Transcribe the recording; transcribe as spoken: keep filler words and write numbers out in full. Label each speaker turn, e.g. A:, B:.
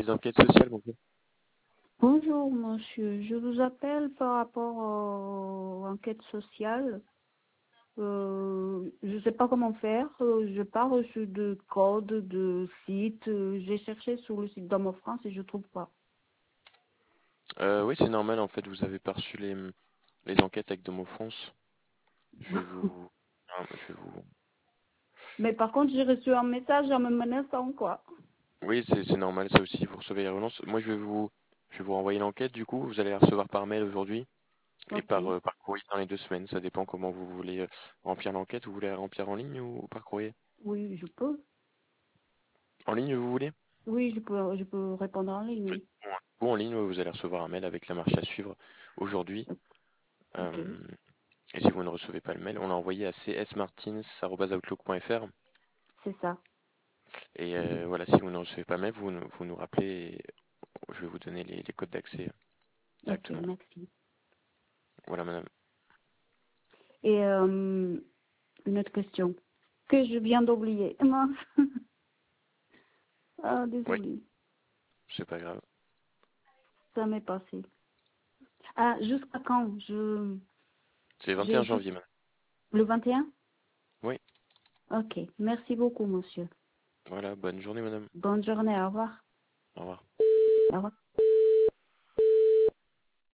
A: les enquêtes sociales, bonjour.
B: Bonjour monsieur, je vous appelle par rapport aux enquêtes sociales. Euh, je ne sais pas comment faire, euh, je n'ai pas reçu de code, de site. Euh, J'ai cherché sur le site Dame France et je ne trouve pas.
A: Euh, oui, c'est normal, en fait, vous avez pas reçu les, les enquêtes avec Domo France. Je vais vous... ah, je vais vous...
B: Mais par contre, j'ai reçu un message en me menaçant quoi.
A: Oui, c'est c'est normal, ça aussi, vous recevez les relances. Moi, je vais vous, je vais vous renvoyer l'enquête, du coup, vous allez la recevoir par mail aujourd'hui et
B: Ok,
A: par, euh, par courrier dans les deux semaines. Ça dépend comment vous voulez euh, remplir l'enquête. Vous voulez la remplir en ligne ou par courrier?
B: oui, je peux.
A: En ligne, vous voulez?
B: Oui, je peux, je peux répondre en ligne, oui.
A: Ou en ligne, vous allez recevoir un mail avec la marche à suivre aujourd'hui.
B: Ok,
A: Euh, et si vous ne recevez pas le mail, on l'a envoyé à c s martins arobase outlook point f r.
B: c'est ça.
A: Et euh, voilà, si vous ne recevez pas le mail, vous, nous- vous nous rappelez et je vais vous donner les, les codes d'accès
B: Ok,
A: directement.
B: merci.
A: Voilà, madame.
B: Et euh, une autre question que je viens d'oublier. Mince. Ah,
A: Oui,
B: désolée,
A: c'est pas grave.
B: ça m'est passé. Ah, jusqu'à quand? Je,
A: C'est vingt et un
B: j'ai juste
A: janvier, madame.
B: le vingt et un.
A: Oui,
B: Ok, merci beaucoup, monsieur.
A: voilà, bonne journée, madame.
B: Bonne journée, au revoir.
A: Au revoir.
B: Au revoir.